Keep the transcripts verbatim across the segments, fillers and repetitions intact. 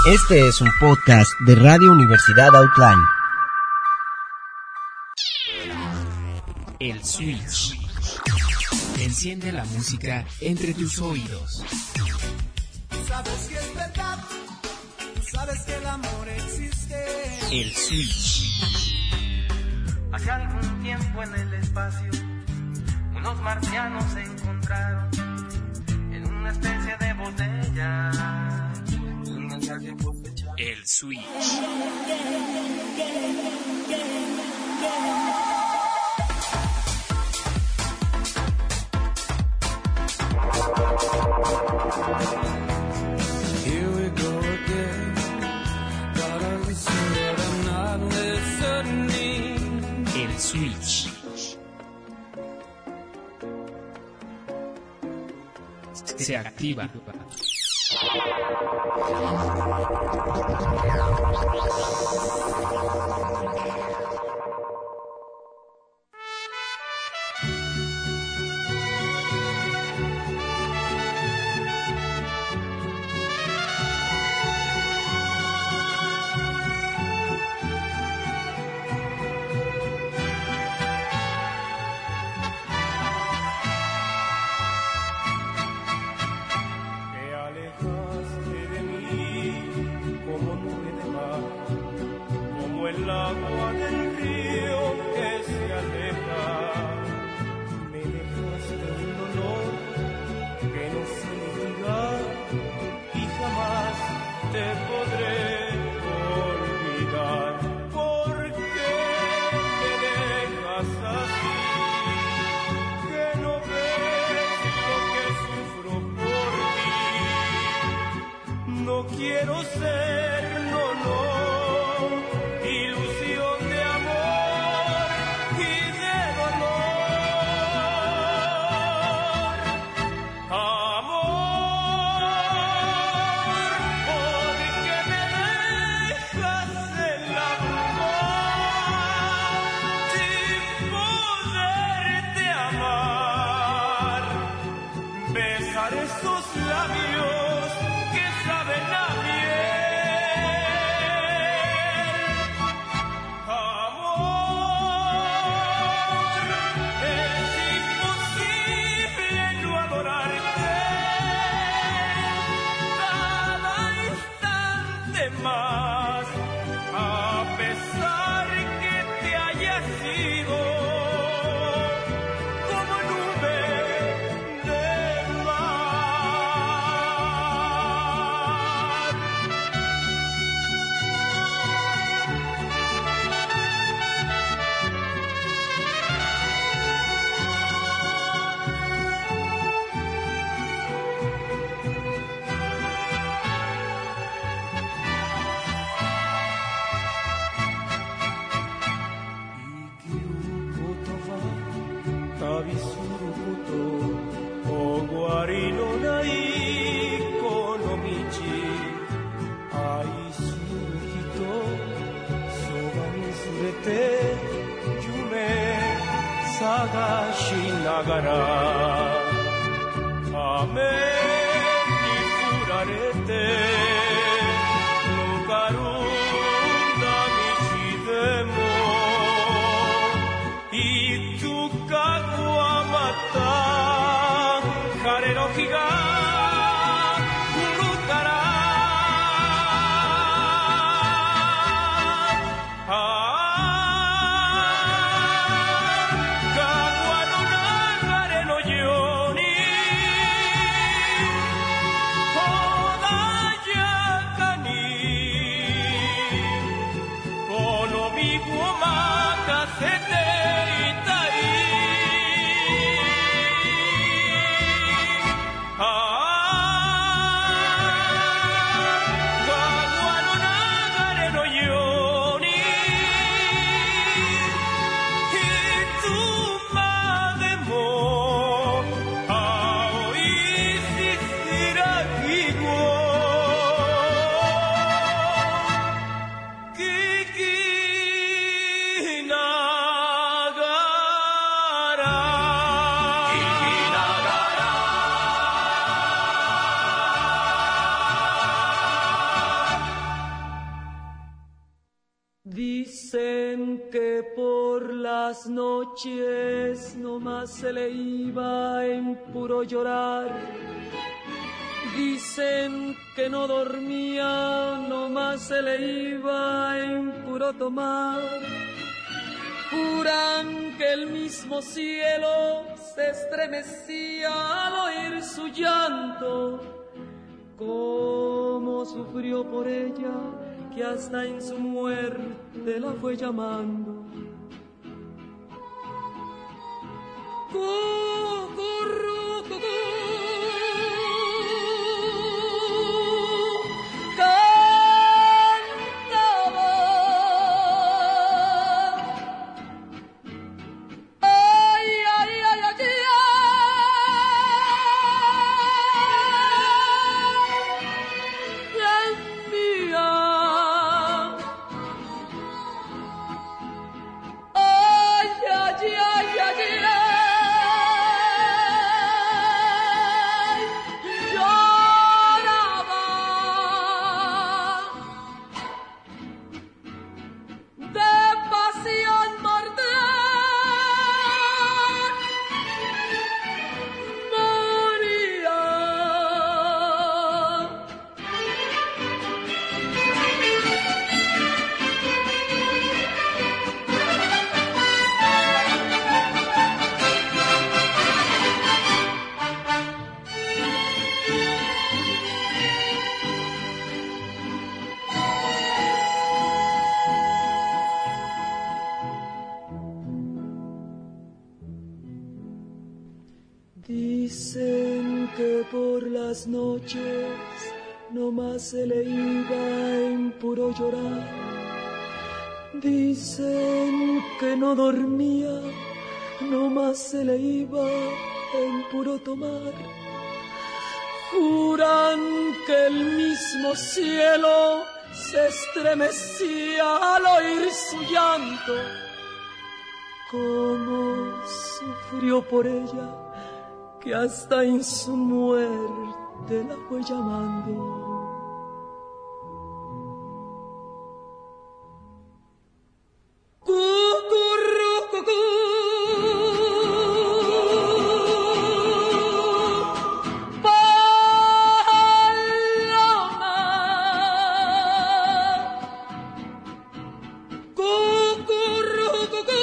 Este es un podcast de Radio Universidad Outline. El Switch. Enciende la música entre tus oídos. Sabes que es verdad, tú sabes que el amor existe. El Switch. Hace algún tiempo en el espacio, unos marcianos se encontraron en una especie de botella. Un mensaje por fecha. El Switch. Here we go again. Gotta listen, but I'm not listening. El Switch. Se activa. El agua del río que se aleja, me dejaste un dolor que no sé mitigar y jamás te podré olvidar. ¿Por qué me dejas así? Que no ves lo que sufro por ti. No quiero ser, no, no. Ilusión de amor y de dolor. Amor, ¿por qué me dejas en la bruma sin poderte amar? Besar esos labios que saben a miel. Más, a pesar que te hayas ido como nube del mar. Tabisurukuto Oguari no nai konomichi Aisuru hito soba ni surete yume sagashi nagara Ame ni furarete nukarunda michi demo Kare no hi ga furu kara Kawa no nagare no yo ni Koda las noches nomás se le iba en puro llorar. Dicen que no dormía, nomás se le iba en puro tomar. Juran que el mismo cielo se estremecía al oír su llanto. Cómo sufrió por ella, que hasta en su muerte la fue llamando. Cucurru, cucú, cantaba. Ay, ay, ay, ay, ay. Dicen que por las noches nomás se le iba en puro llorar. Dicen que no dormía, nomás se le iba en puro tomar. Juran que el mismo cielo se estremecía al oír su llanto. Cómo sufrió por ella, que hasta en su muerte la fue llamando. Cucurru, cucú, paloma. Cucurru, cucú.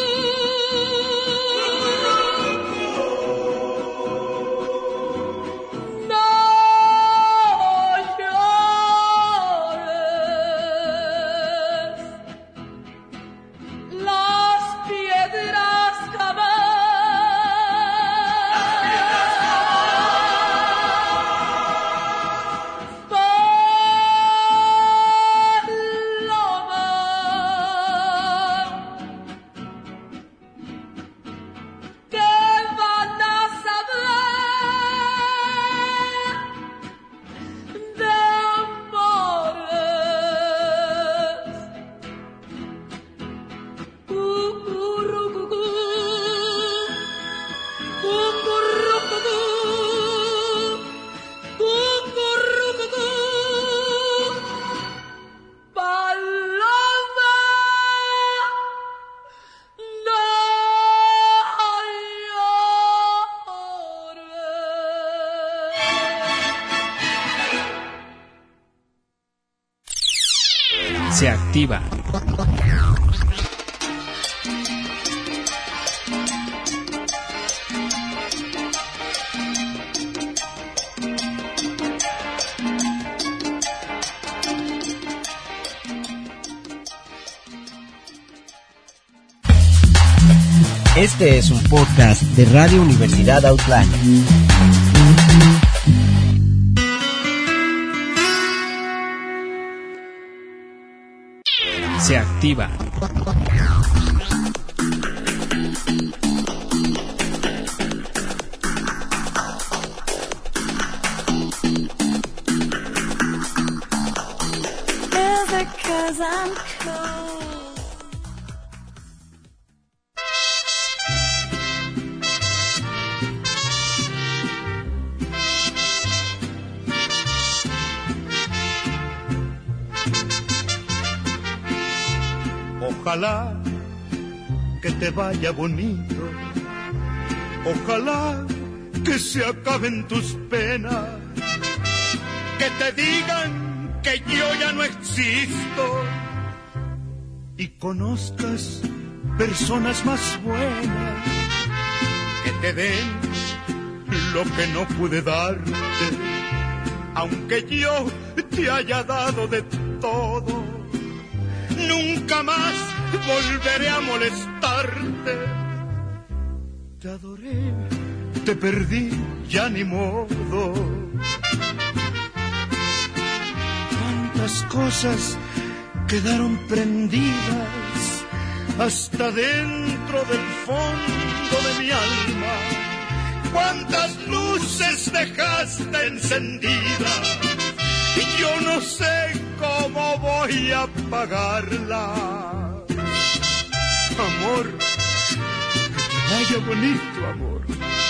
Se activa. Este es un podcast de Radio Universidad Outline. Se activa. Ojalá que te vaya bonito. Ojalá que se acaben tus penas, que te digan que yo ya no existo y conozcas personas más buenas que te den lo que no pude darte, aunque yo te haya dado de todo. Nunca más volveré a molestarte. Te adoré, te perdí, ya ni modo. Cuántas cosas quedaron prendidas hasta dentro del fondo de mi alma. Cuántas luces dejaste encendidas y yo no sé cómo voy a apagarla. Amor, que te vaya bonito, amor.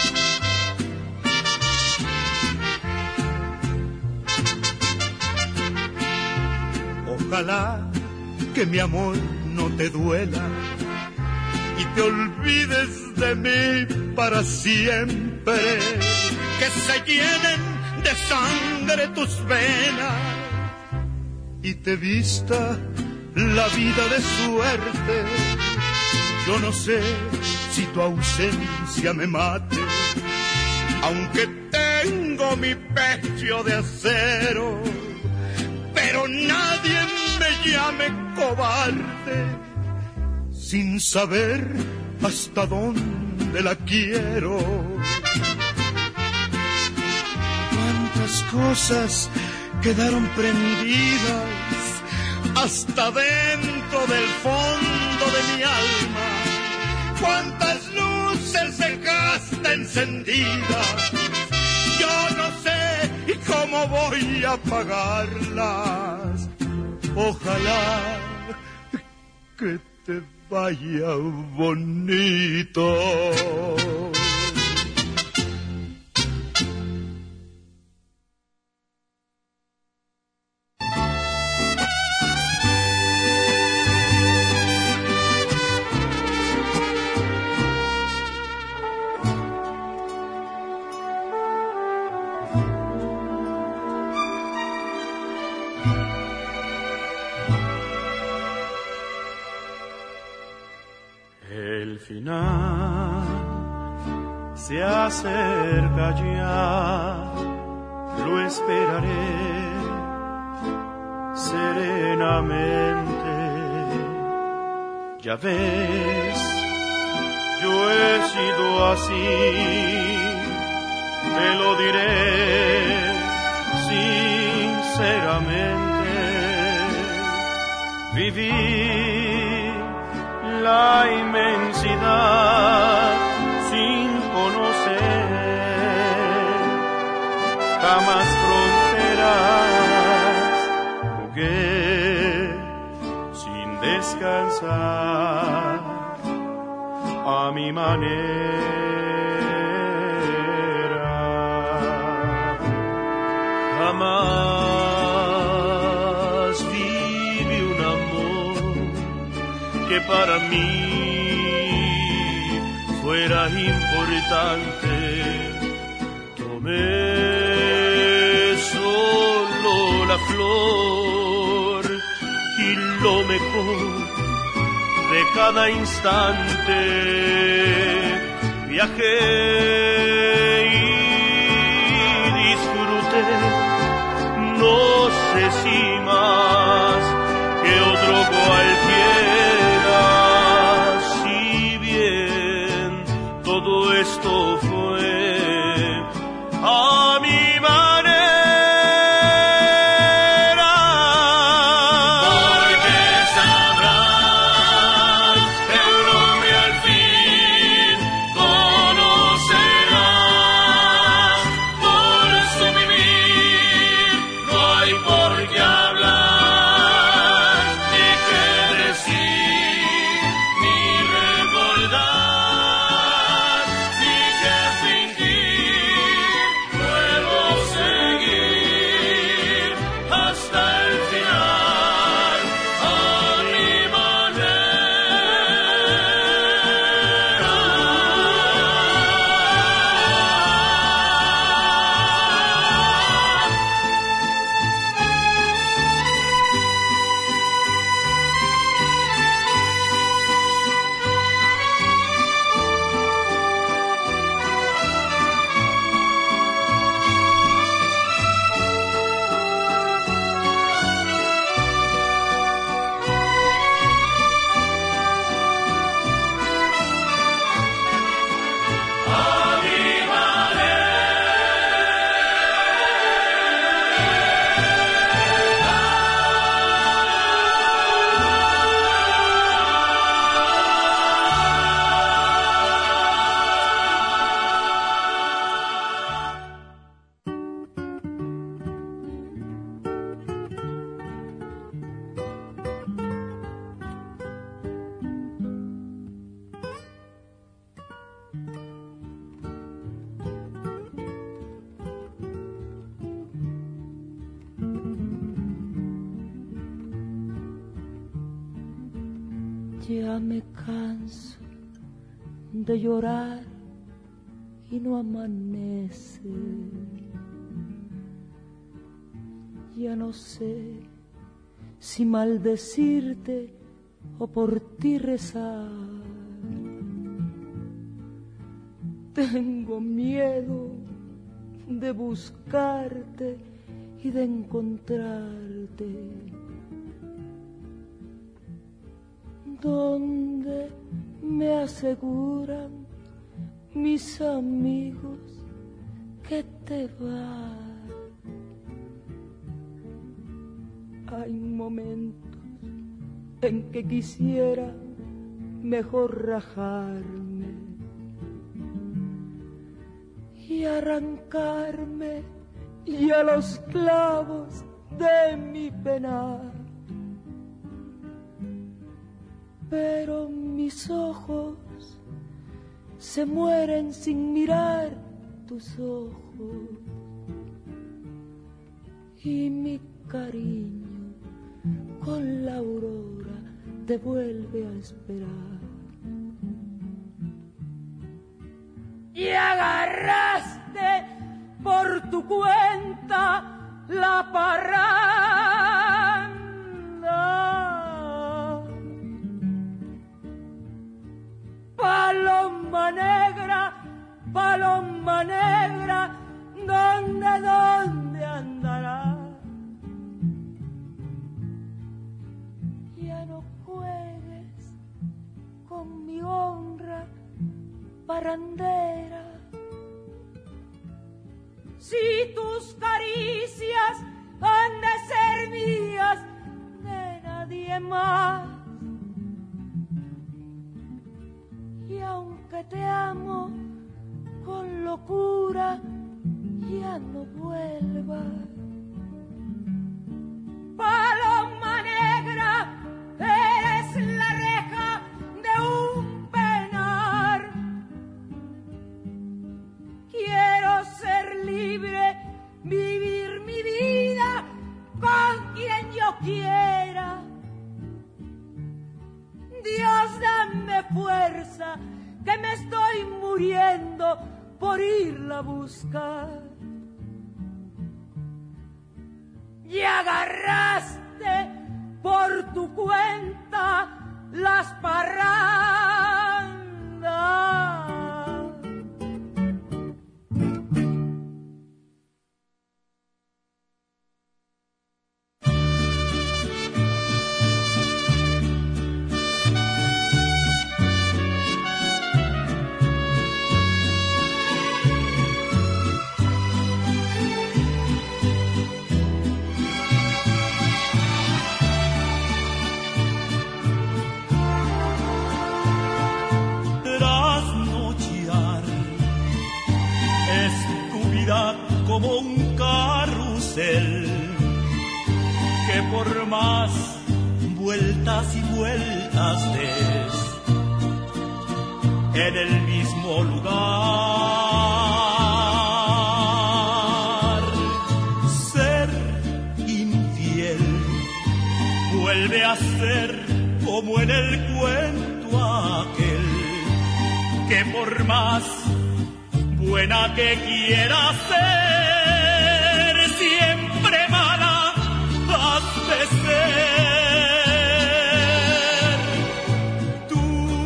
Ojalá que mi amor no te duela y te olvides de mí para siempre, que se llenen de sangre tus venas y te vista la vida de suerte. Yo no sé si tu ausencia me mate, aunque tengo mi pecho de acero, pero nadie me llame cobarde sin saber hasta dónde la quiero. Cuántas cosas quedaron prendidas hasta dentro del fondo de mi alma. Cuántas luces dejaste encendidas, yo no sé cómo voy a apagarlas. Ojalá que te vaya bonito. El final se acerca ya, lo esperaré serenamente. Ya ves, yo he sido así, te lo diré sinceramente. Viví la inmensidad sin conocer jamás fronteras, jugué sin descansar a mi manera. Jamás viví un amor que para mí fuera importante. Tomé solo la flor y lo mejor de cada instante. Viajé y disfruté, no sé si más que otro cualquiera. Todo esto fue a mi manera, porque sabrás el nombre al fin, conocerás por su vivir, no hay por qué hablar ni que Ya me canso de llorar y no amanece. Ya no sé si maldecirte o por ti rezar. Tengo miedo de buscarte y de encontrarte. Donde me aseguran mis amigos que te vas. Hay momentos en que quisiera mejor rajarme y arrancarme ya los clavos de mi penar. Pero mis ojos se mueren sin mirar tus ojos y mi cariño con la aurora te vuelve a esperar. Y agarraste por tu cuenta la parranda. Paloma negra, paloma negra, ¿dónde, dónde andará? Ya no juegues con mi honra parrandera. Si tus caricias han de ser mías, de nadie más. Y aunque te amo con locura, ya no vuelvas. Paloma negra, eres la reja de un penar. Quiero ser libre, vivir mi vida con quien yo quiera. Dios, dame fuerza, que me estoy muriendo por irla a buscar. Y agarraste por tu cuenta las parrandas. Como un carrusel que por más vueltas y vueltas des en el mismo lugar, ser infiel vuelve a ser como en el cuento aquel que por más buena que quiera ser, siempre mala has de ser. Tú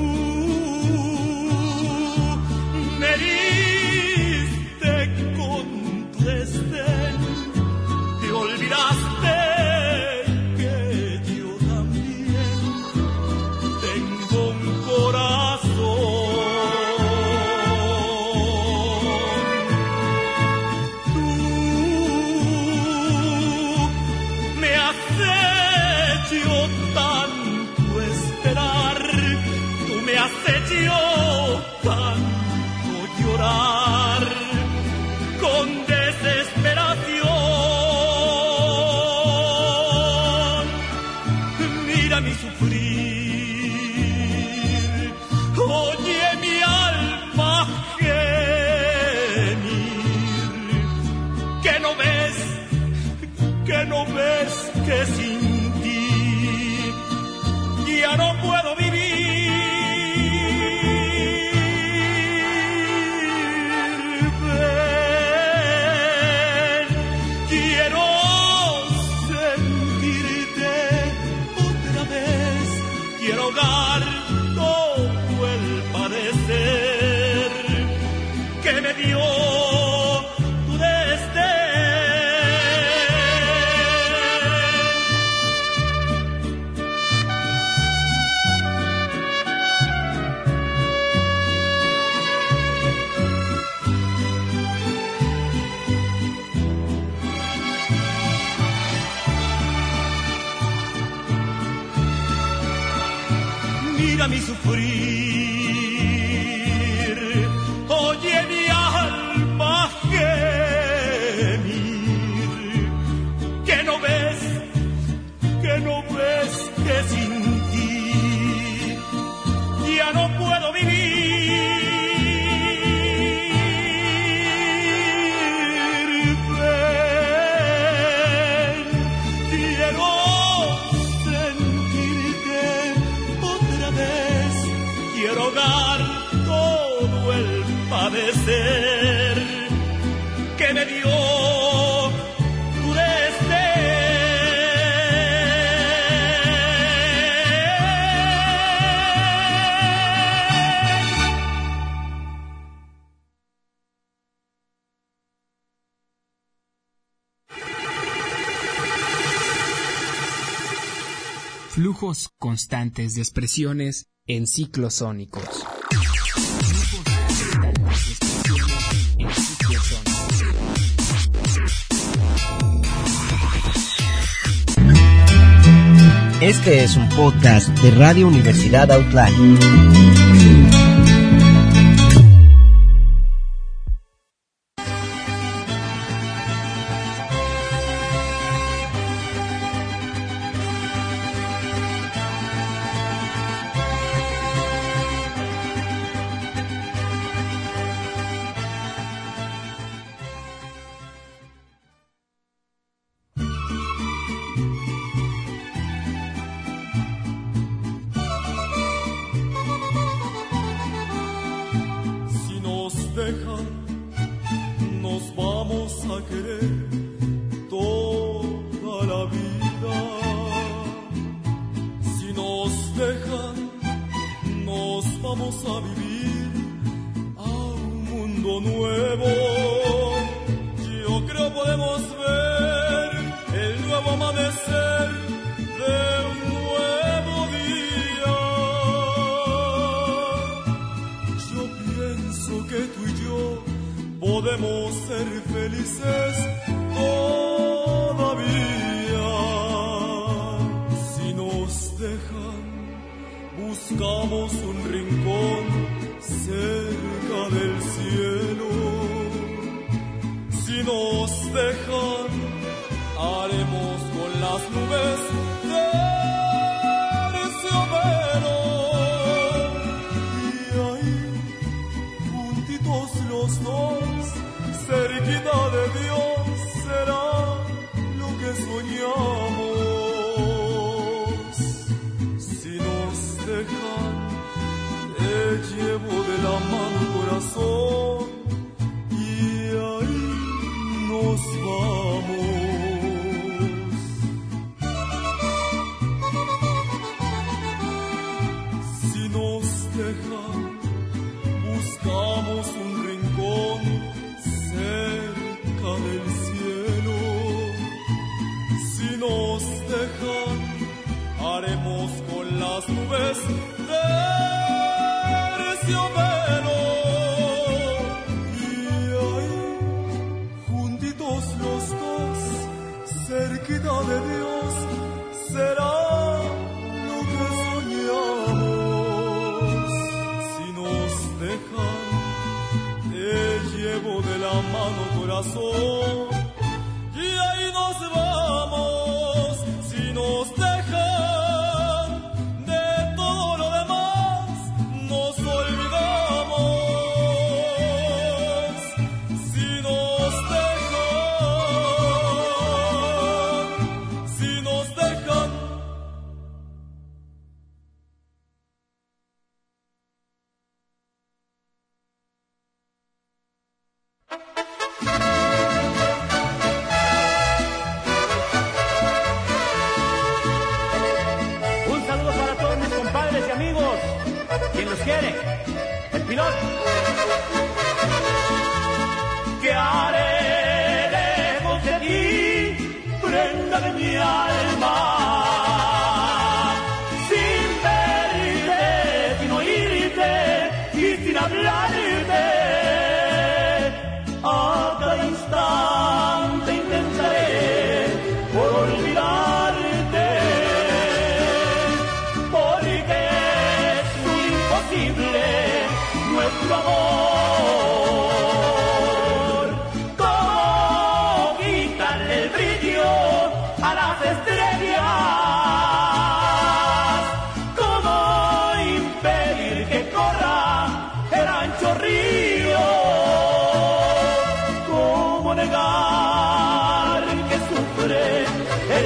me heriste con tu desdén, te olvidaste que yo también tengo un corazón. Yo tanto llorar con desesperación. Mira mi sufrir, oye mi alma gemir. Que no ves, que no ves que sin ti ya no puedo vivir. a mi sufrir. Oye mi alma gemir, que no ves, que no ves que sin ti ya no puedo vivir. Ven, quiero sentirte otra vez, quiero ahogar todo el padecer que me dio tu Flujos constantes de expresiones en ciclos sónicos. Este es un podcast de Radio Universidad Outline.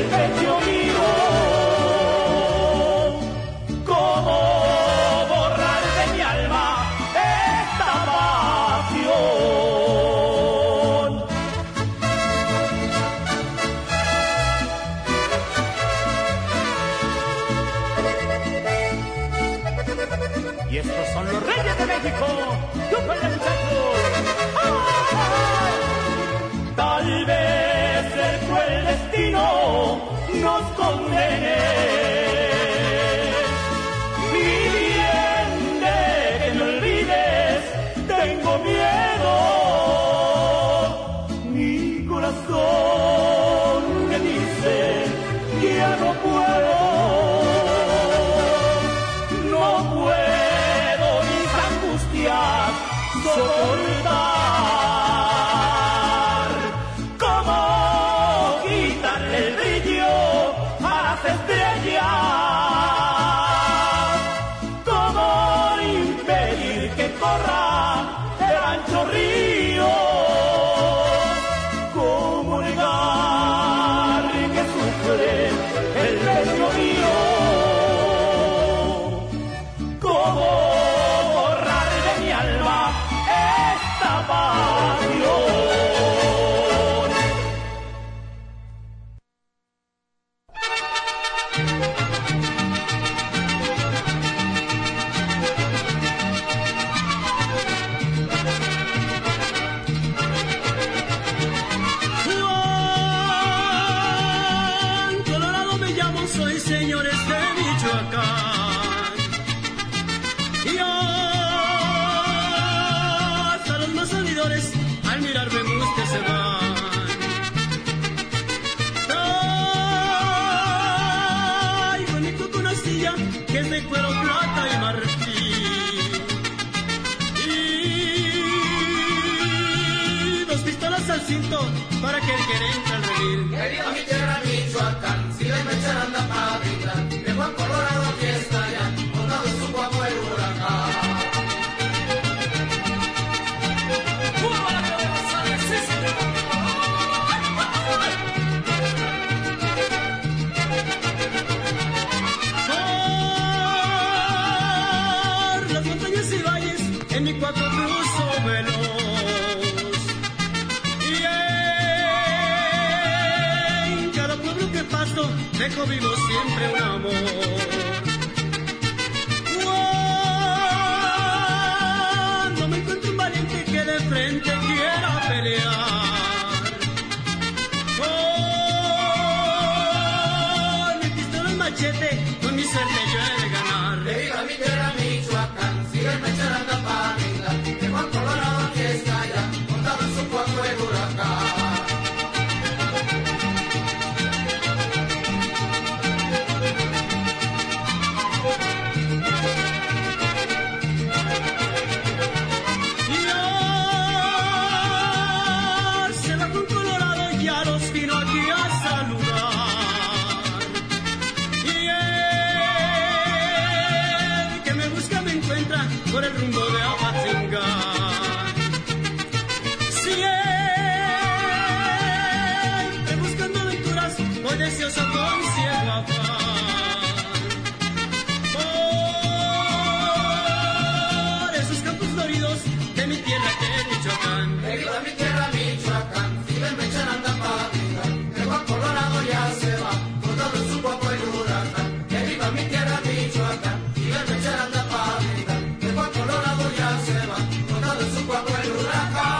pecho mío. ¿Cómo borrar de mi alma esta pasión? Y estos son los Reyes de México. ¡Súpale, muchachos! ¡Ay! Tal vez el cruel destino nos condene. Mi bien, de que me olvides, tengo miedo. Mi corazón me dice que ya no puedo. No puedo mis angustias soportar. ¿Cómo quitarle el brillo a las estrellas? ¿Cómo impedir que corra el ancho río? ¿Cómo negar que sufre el pecho mío? ¿Cómo borrar de mi alma esta pasión? Juan Colorado me llamo, soy señores de Michoacán. Y hasta los más olvidores al mirarme en usted se van. Traigo en mi coco una silla que es de cuero, plata y marfil. Y dos pistolas al cinto para que el querente al redil. Que viva mi tierra Michoacán, si la mecha anda para brindar, de Juan Colorado aquí está ya, montado en su guapo el huracán. Por las montañas y valles en mi cuatro cruzo veloz. Y en cada pueblo que paso dejo vivo siempre un amor. Cuando me encuentro un valiente que de frente quiera pelear, con mi pistola y machete, con mi suerte yo he de ganar. Que viva mi tierra Michoacán, si la mecha anda para brindar, de Juan Colorado aquí está ya, montado en su guapo el huracán. Y se va con Colorado, ya los vino aquí a saludar. Y el que me busca me encuentra por el rumbo de Apatzingán. Siempre buscando aventuras, voy deseoso con ciego afán. Por esos campos floridos de mi tierra que es Michoacán. Que viva mi tierra Michoacán, si la mecha anda para brindar, de Juan Colorado ya se va, montado en su guapo el huracán. Que viva mi tierra Michoacán, si la mecha anda para brindar, de Juan Colorado ya se va, montado en su guapo el huracán.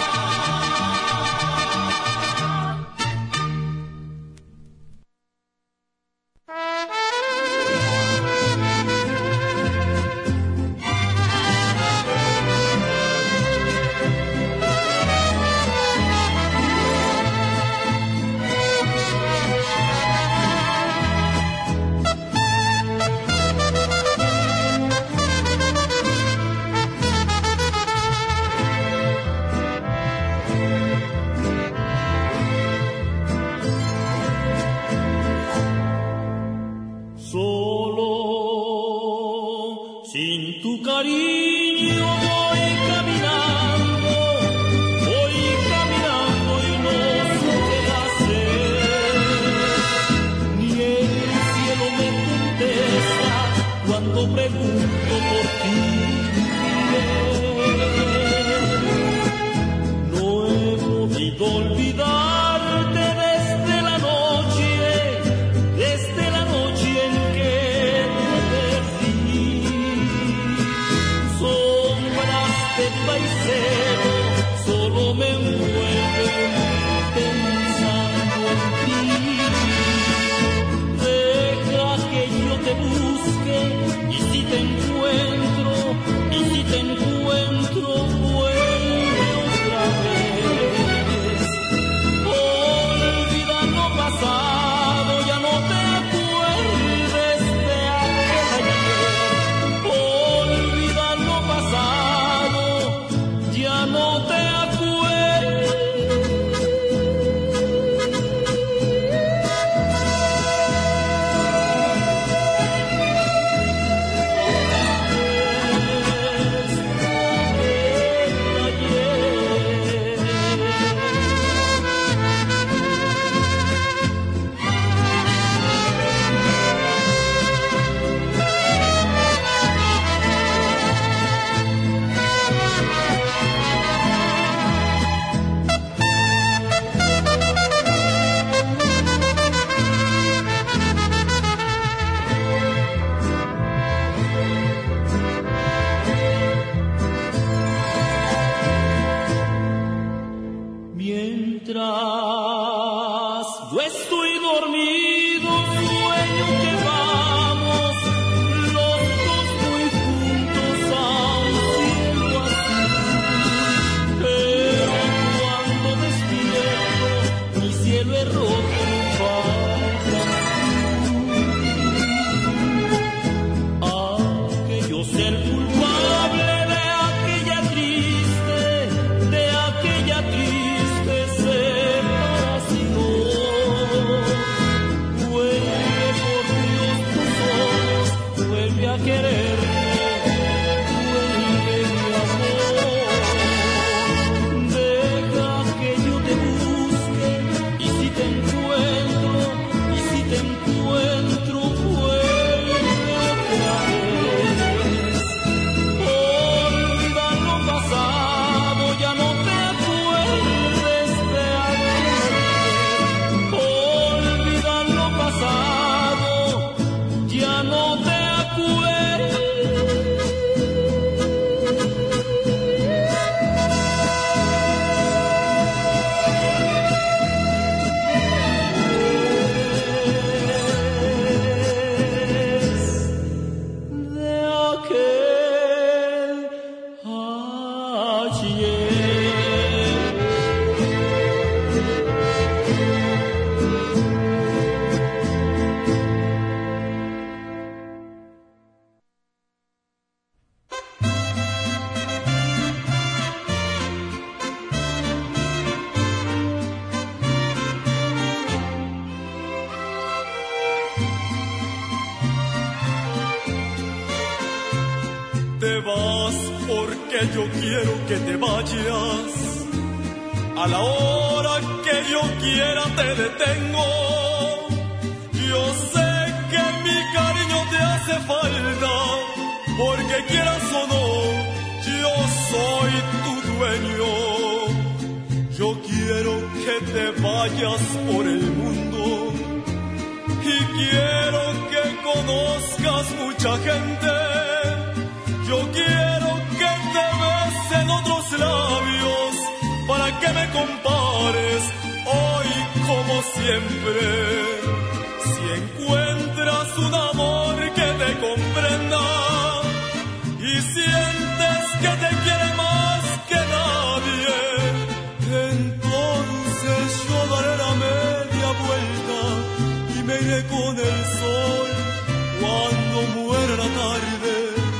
cariño voy caminando, voy caminando y no sé qué hacer. que yo quiero que te vayas. A la hora que yo quiera te detengo. Yo sé que mi cariño te hace falta, porque quieras o no, yo soy tu dueño. Yo quiero que te vayas por el mundo y quiero que conozcas mucha gente. Yo quiero que te besen otros labios para que me compares hoy como siempre. Si encuentras un amor que te comprenda y sientes que te quiere más que nadie, entonces yo daré la media vuelta y me iré con el sol cuando muera la tarde.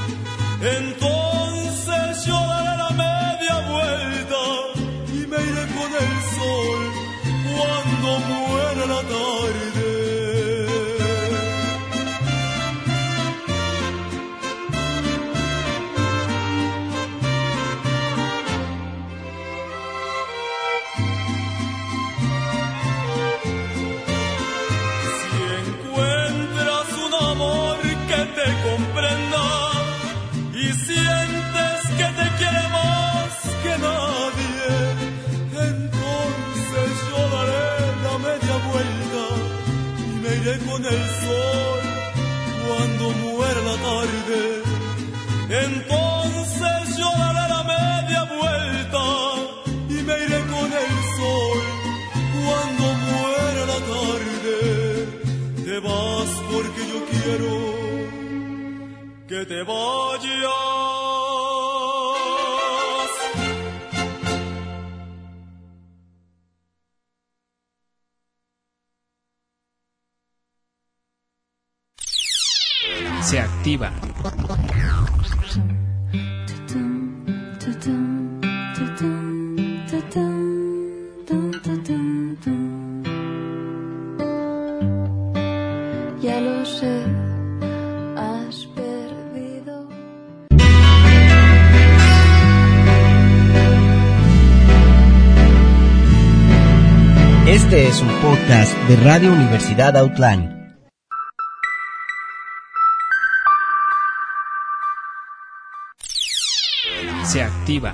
Entonces yo daré la media vuelta y me iré con el sol cuando muera la tarde. Comprenda y sientes que te quiere más que nadie, entonces yo daré la media vuelta y me iré con el sol cuando muera la tarde. Entonces yo daré la media vuelta y me iré con el sol cuando muera la tarde. Te vas porque yo quiero que te vayas. Se activa. Ya lo sé. Este es un podcast de Radio Universidad Outland. Se activa.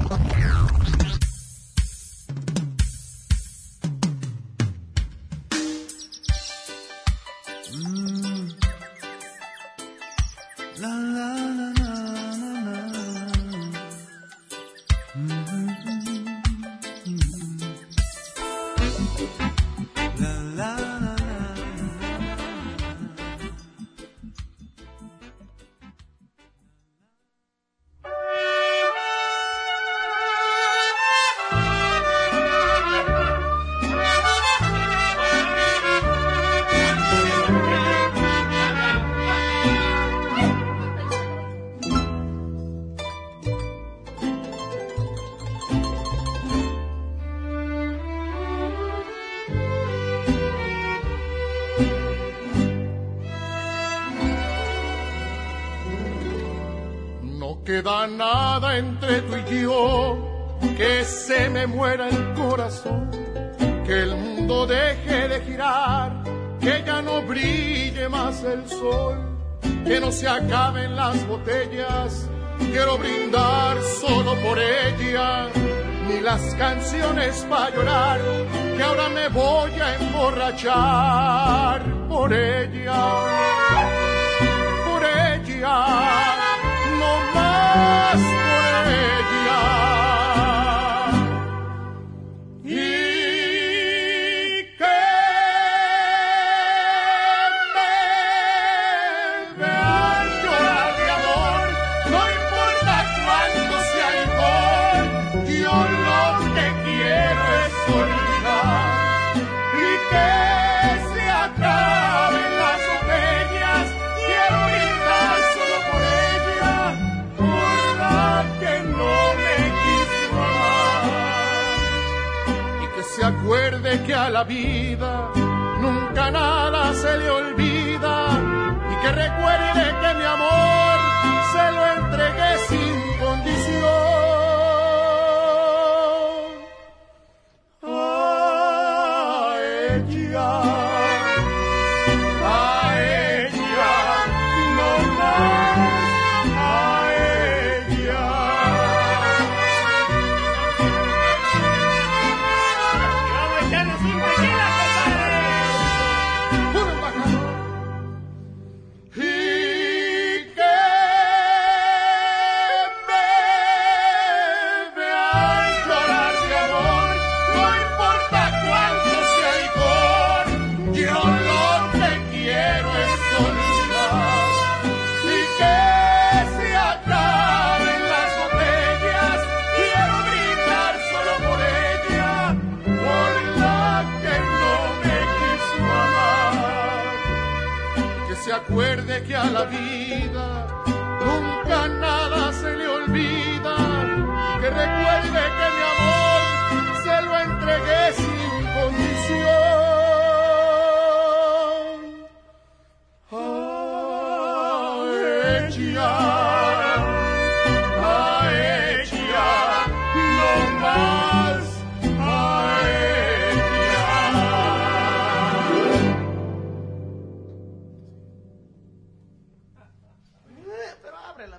Queda nada entre tú y yo, que se me muera el corazón, que el mundo deje de girar, que ya no brille más el sol, que no se acaben las botellas, quiero brindar solo por ella, ni las canciones para llorar, que ahora me voy a emborrachar por ella, por ella. No más por ella. Y que me vean llorar de amor, no importa cuánto sea el gol, yo lo que quiero es olvidar y que se acaben las botellas, quiero brindar solo por ella. Que no me quiso amar y que se acuerde que a la vida nunca nada se le olvida y que recuerde que mi amor se lo entregué sin condición. que se acuerde que a la vida nunca nada se le olvida, que recuerde que mi amor se lo entregué sin condición. A ella, a ella, no más a ella. Pero ábrela.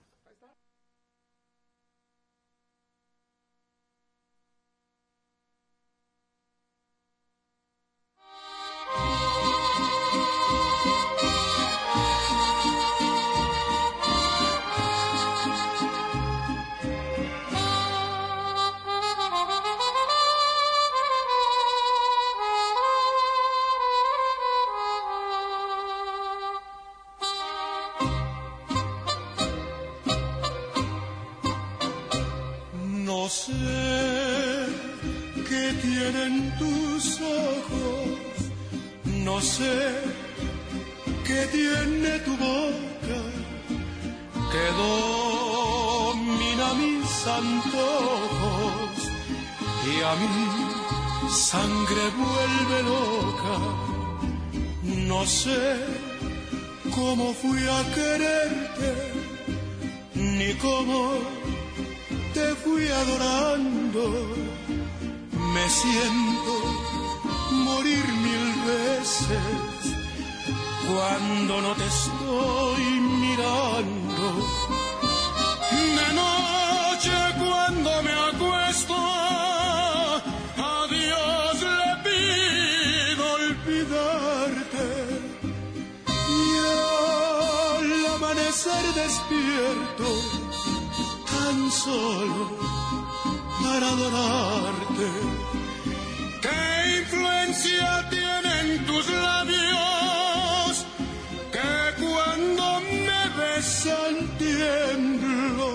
No sé qué tienen tus ojos, no sé qué tiene tu boca, que domina mis antojos y a mi sangre vuelve loca. No sé cómo fui a quererte, ni cómo te fui adorando. Me siento morir mil veces cuando no te estoy mirando. De noche cuando me acuesto, a Dios le pido olvidarte, y al amanecer despierto tan solo para adorarte. ¿Qué influencia tienen tus labios que cuando me besan tiemblo?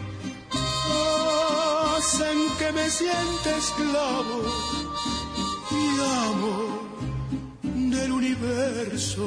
Hacen que me sienta esclavo y amo del universo.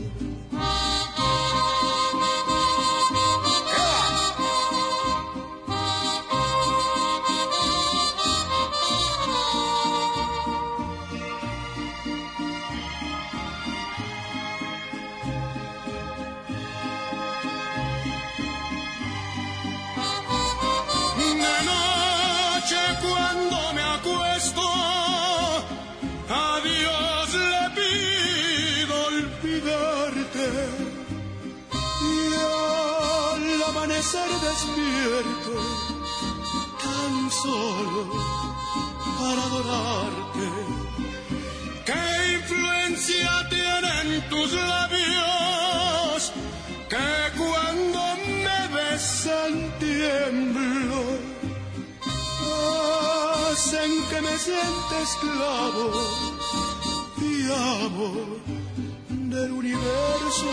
Cuando me acuesto, a Dios le pido olvidarte, y al amanecer despierto tan solo para adorarte. ¿Qué influencia tienen tus labios que cuando me besan tiemblo? Hacen que me sienta esclavo y amo del universo.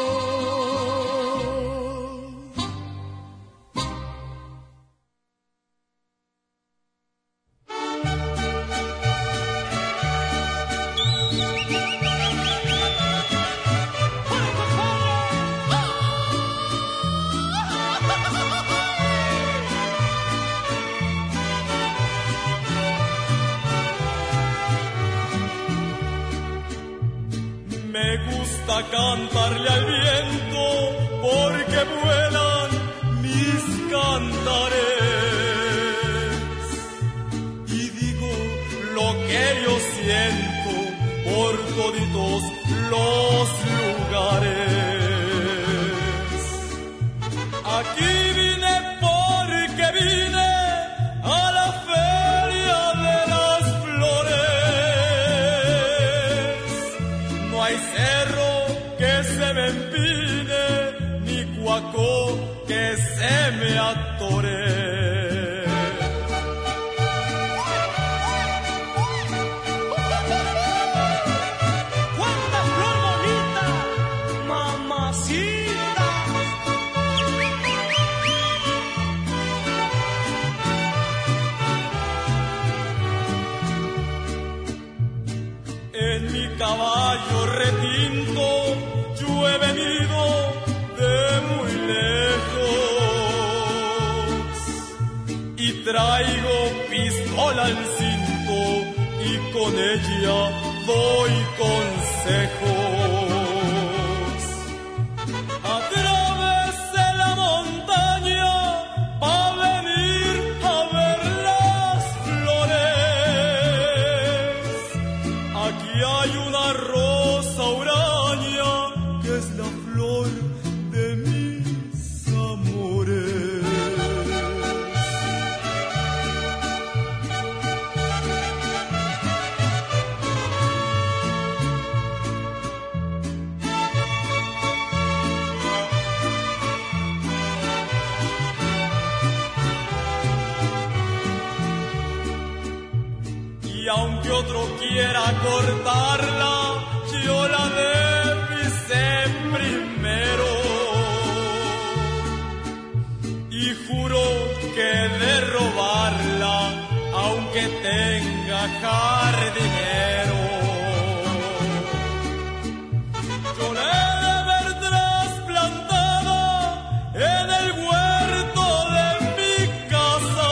Cantarle al viento porque vuelan mis cantares, y digo lo que yo siento por toditos los lugares. Aquí vine porque vine a la feria de las flores. No hay cerro que se me empine, ni cuaco que se me atore. ¡Cuánta flor bonita, mamacita! En mi caballo retinto yo con ella doy consejos. Atravesé la montaña a venir a ver las flores. Aquí hay una rosa huraña que es la flor de mis amores. Y aunque otro quiera cortarla, yo la desvisé primero. Y juro que de robarla, aunque tenga jardinero, yo la he de ver trasplantada en el huerto de mi casa.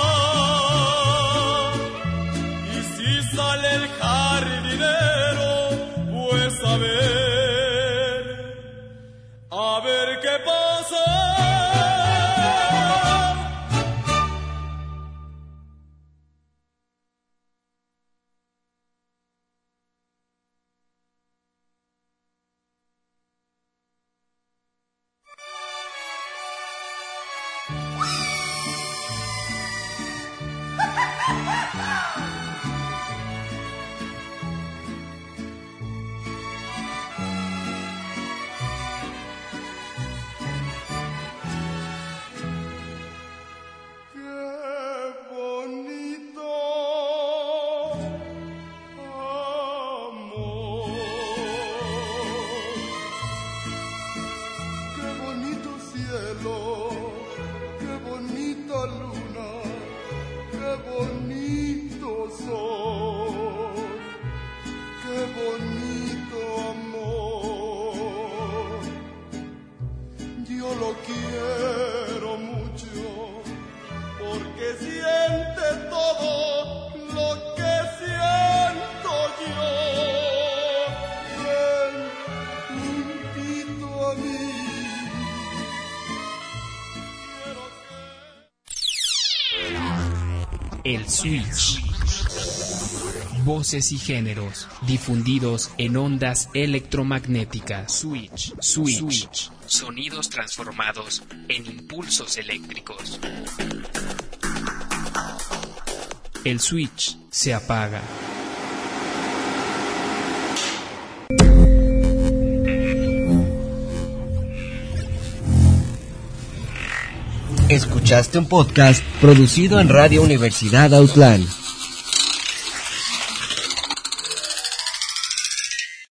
Y si sale el jardinero, pues a ver, a ver qué pasa. El Switch. Voces y géneros difundidos en ondas electromagnéticas. Switch. Switch. Switch. Sonidos transformados en impulsos eléctricos. El switch se apaga. Escuchaste un podcast producido en Radio Universidad Outland.